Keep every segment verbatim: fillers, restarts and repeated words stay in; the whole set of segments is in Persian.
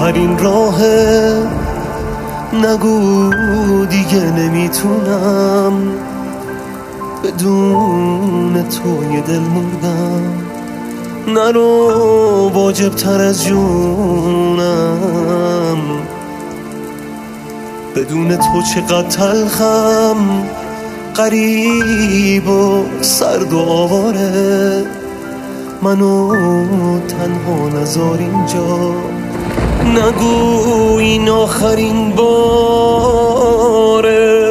آخرین راهه، نگو دیگه نمیتونم بدون تو یه دل مردم. نرو واجب تر از جونم، بدون تو چقدر تلخم، غریب و سرد و آواره. منو تنها نذار اینجا، نگو این آخرین باره.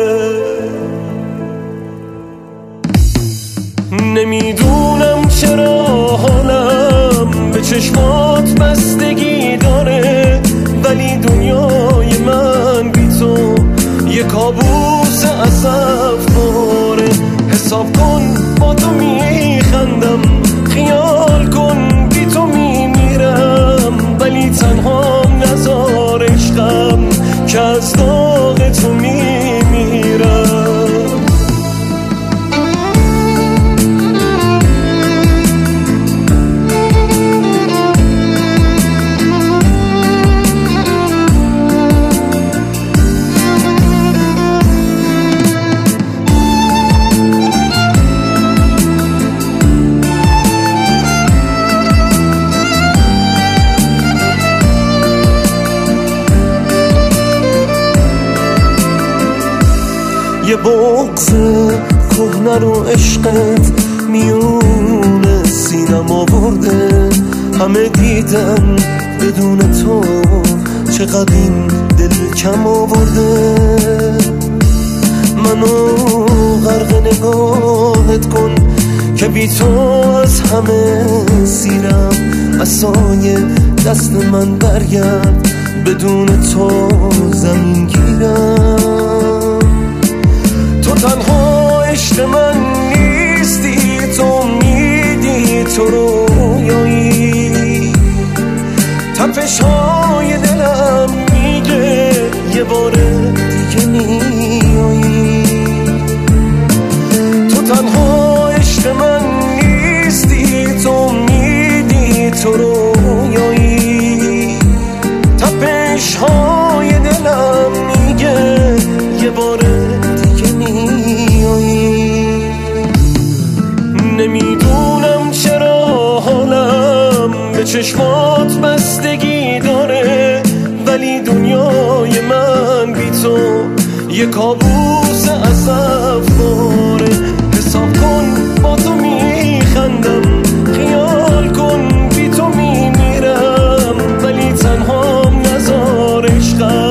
نمیدونم چرا حالم به چشمات بستگی داره، ولی دنیای من بی تو یه کابوس اسفباره. حساب کن با تو میخندم، خیال کن بی تو میمیرم، ولی تنها نذار عشقم که از داغ تو میمیرم. یه بغض کهنه رو عشقت میون سینم آورده، همه دیدن بدون تو چقدر این دل کم آورده. منو غرق نگاهت کن که بی تو از همه سیرم، عصای دست من برگرد، بدون تو زمین گیرم. تو تنها عشق من نیستی، تو میدی تو رویایی، تپش های دلم میگه یه بار دیگه میایی. تو تنها عشق من نیستی، تو میدی تو رویایی، تپش های دلم میگه یه بار نمیدونم چرا حالم به چشمات بستگی داره، ولی دنیای من بی تو یه کابوس اسفباره. حساب کن با تو میخندم، خیال کن بی تو میمیرم، ولی تنها نذار عشقم